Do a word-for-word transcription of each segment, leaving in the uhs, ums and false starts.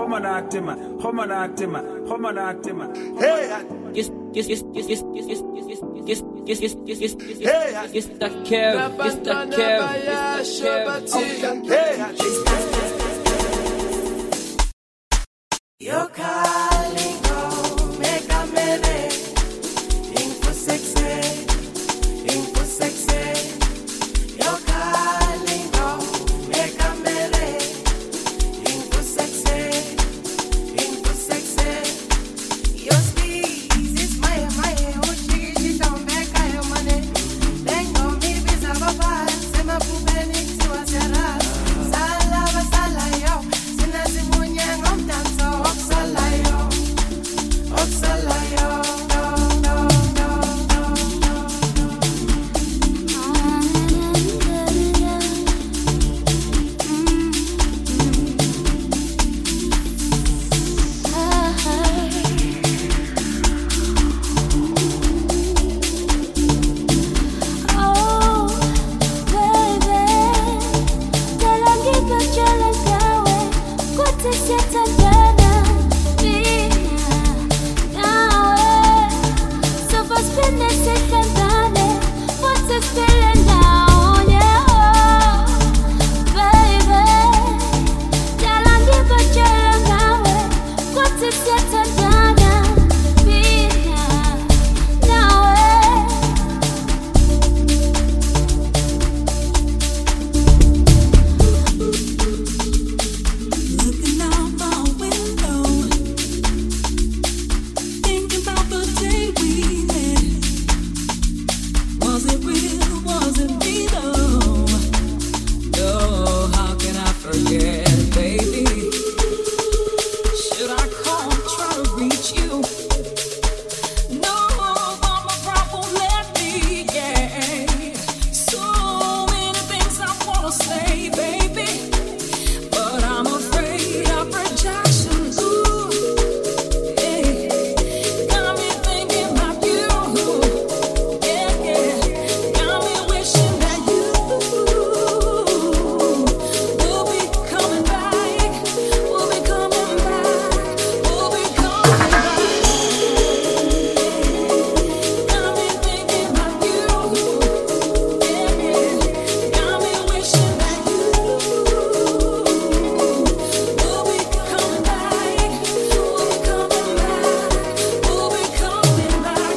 Homanactima, Homanactima, Homanactima. Hey, yes, yes, yes, yes, yes, yes, yes, yes, yes, yes, yes, yes, yes, yes, yes, yes, the Kev, yes, the Kev, yes, the Kev. You're calling home, make a minute. In for sexy, in for sexy. You're calling home, make a minute. In for sexy, in for sexy. Your speed is my, my, oh, she, she don't make your money. Then go me, visa, papa, se me pupeni, si wa sera. Sala, va sala, yo, sina si munya, ngom danso. Oxalayo, Oxalayo, no, no, no, no, no. Oh, baby, te lo digo yo lo sabe, cuánto se te feeling down, yeah, oh, baby. Tell 'em give a chill now. What's it set and done? Be now, looking out my window, thinking about the day we met. Was it real? Was it me though? No, how can I forget, baby? Should I call, try to reach you? No, but my pride won't let me, yeah. So many things I wanna say, baby, but I'm afraid of rejection. Ooh, yeah. Got me thinking about you. Yeah, yeah. Got me wishing that you will be coming back. Will be coming back. Will be coming back. Got me thinking about you. Yeah, yeah. Got me wishing that you will be coming back. Will be coming back. Will be coming back.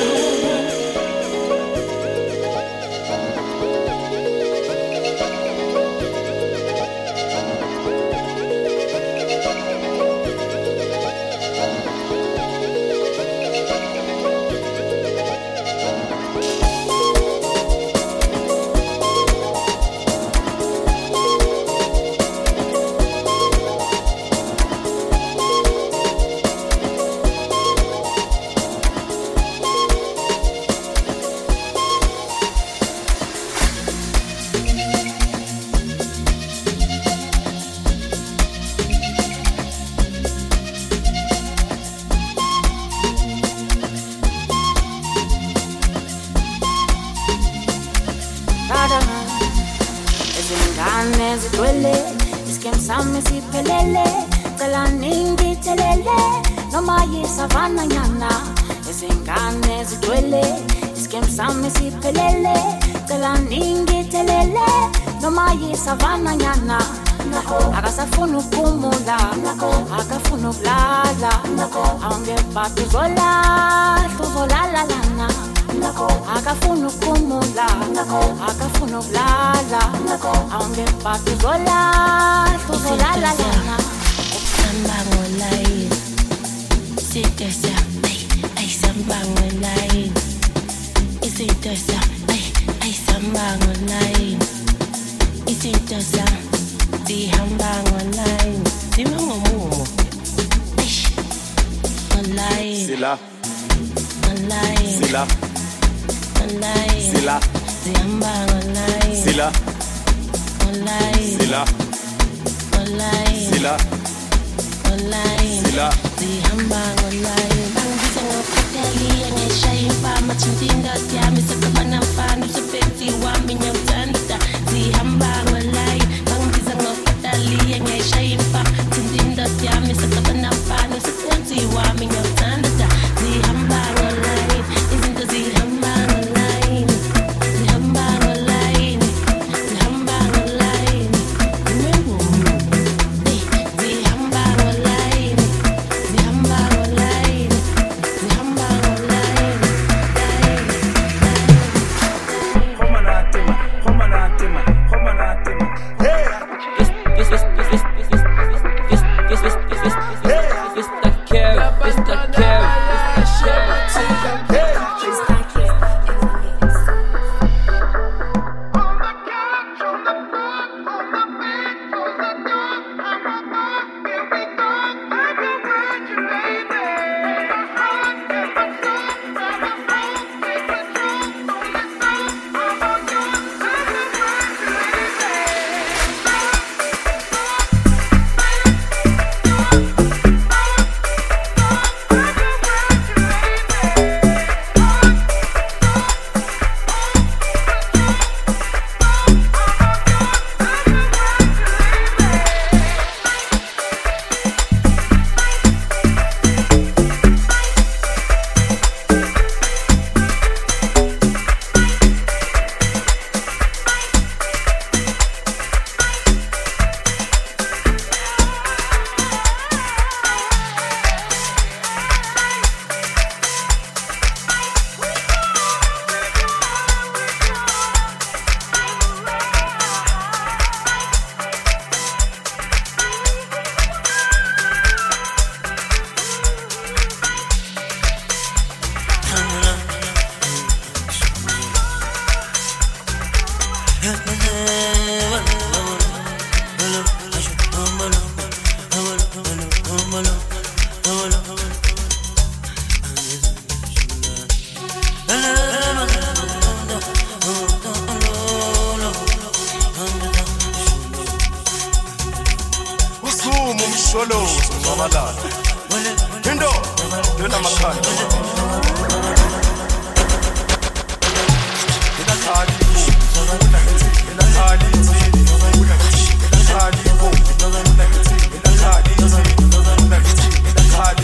Ezingane zigcwele iskemsami siphelele cela ningithelele noma yisavana nyana. Ezingane zigcwele iskemsami siphelele cela ningithelele noma yisavana nyana. Akasafuna ukumula, akafuna ukulala, awungephatha uzolala, uzolala lana. Akafuna ukumula, akafuna ukulala, awungephatha uzolala, uzolala lana. Samba ngolai, sitesa, ay ay samba ngolai, sitesa, ay ay samba ngolai, sitesa, di hamba ngolai, di mangomumo, ay ngolai, sila, ngolai, sila, ngolai, sila, di hamba ngolai, sila, ngolai, sila, ngolai, sila, ngolai, sila, di hamba ngolai. Bang bisa ngopateli yang eshay pa machintinda tiami sa kabanang fanu sa peti wami nyam tanda di hamba ngolai. Bang bisa ngopateli yang eshay pa machintinda tiami sa Umsholo Mamalala Indo Dona Makanda Ina khali Ina khali Ina khali Ina khali Ina khali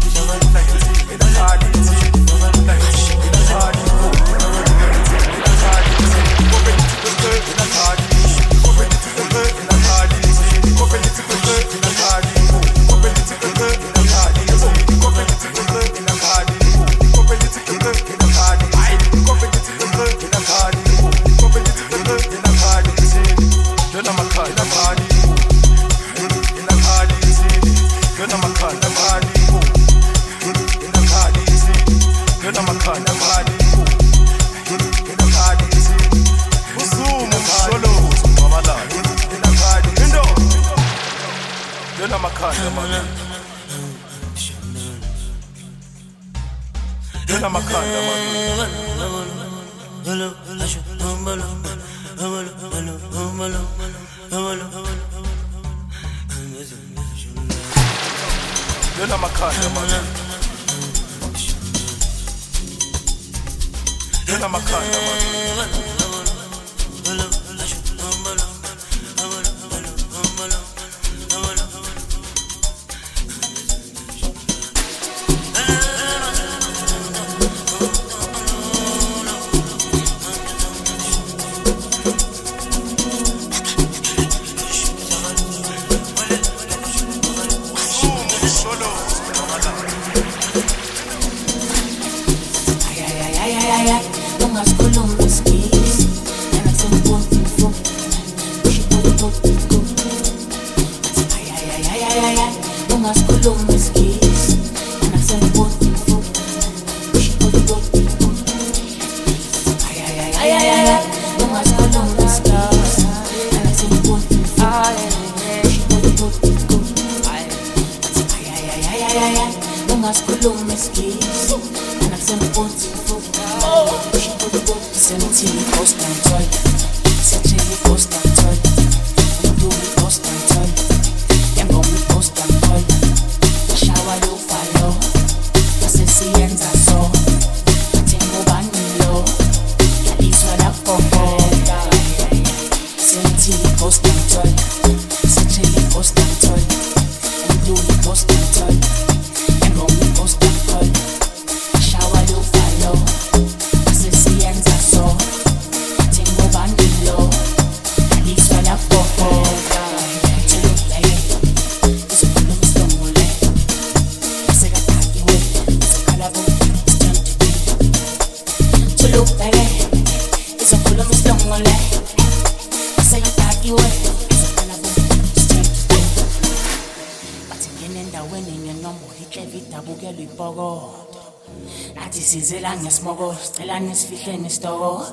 Nisifihle nesitoko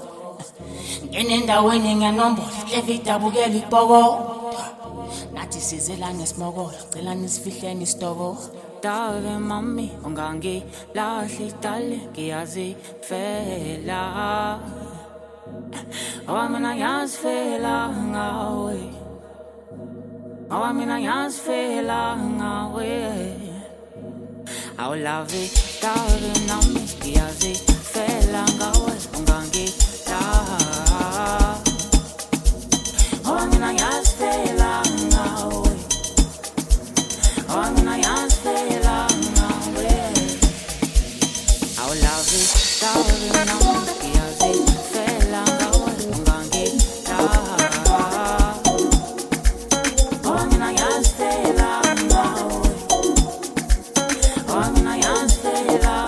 ngene endaweni ngiyanombola Clevita abukela ibhoko nathi sizela ngesimoko cela nisifihle nesitoko Dave mami ungangilahli dale ngiyazi fela Owa mina ngiyazifela ngawe Owa mina ngiyazifela ngawe I love it Dave mami ngiyazi fela ngawe ungangila Oh mina ngiyazifela ngawe Oh mina ngiyazifela ngawe I love it darling nami ngiyazifela ngawe ungangila Oh mina ngiyazifela ngawe Oh mina ngiyazifela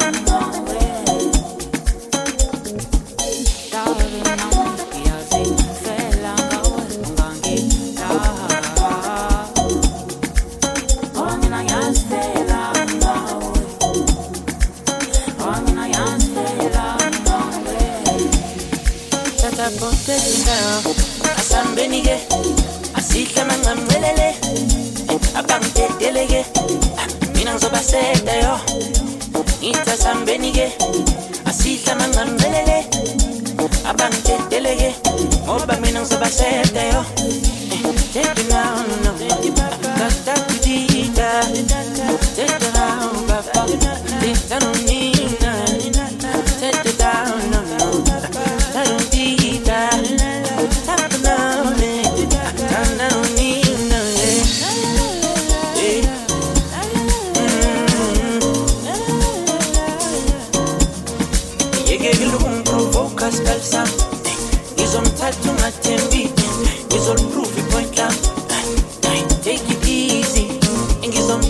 Asambenike asihle mangamwelele abangidedeleke mina ngizobaseta yo Ita sambenike asihle mangamwelele abangidedeleke ngoba mina ngizobaseta yo Take it now no got that to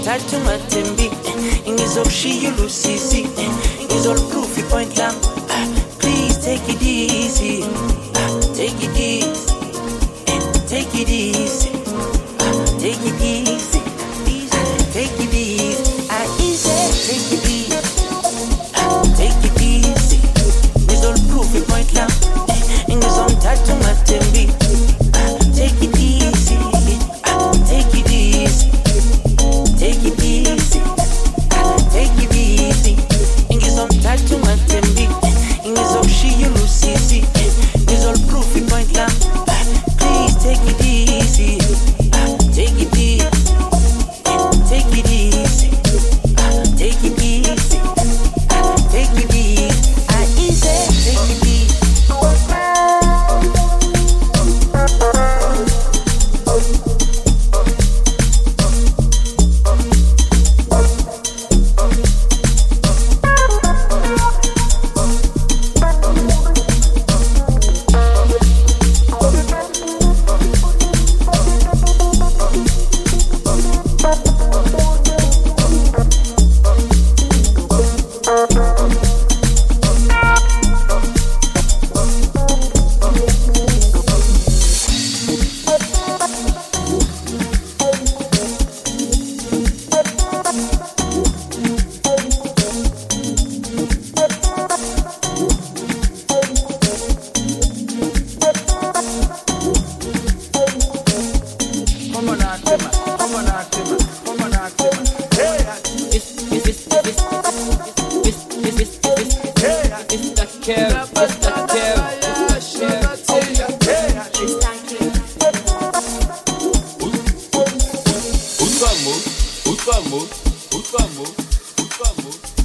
ngizomthatha ungathembi ngizokushiya ulusisi ngizoluproof ipoint lam. Please take it easy, take it easy, take it easy, take it easy, take it easy, ah easy, take it easy, take it easy. Ngizoluproof ipoint lam ngizomthatha ungathembi. Take it easy, take it easy, take it easy, take it easy. Ngizomthatha ungathembi ngizokushiya ulusisi ngizoluproof ipoint lam. Please take it easy, take it easy, take it easy, take it easy, take it easy, ah easy, take it easy. Ultra move, ultra move, ultra move, ultra move.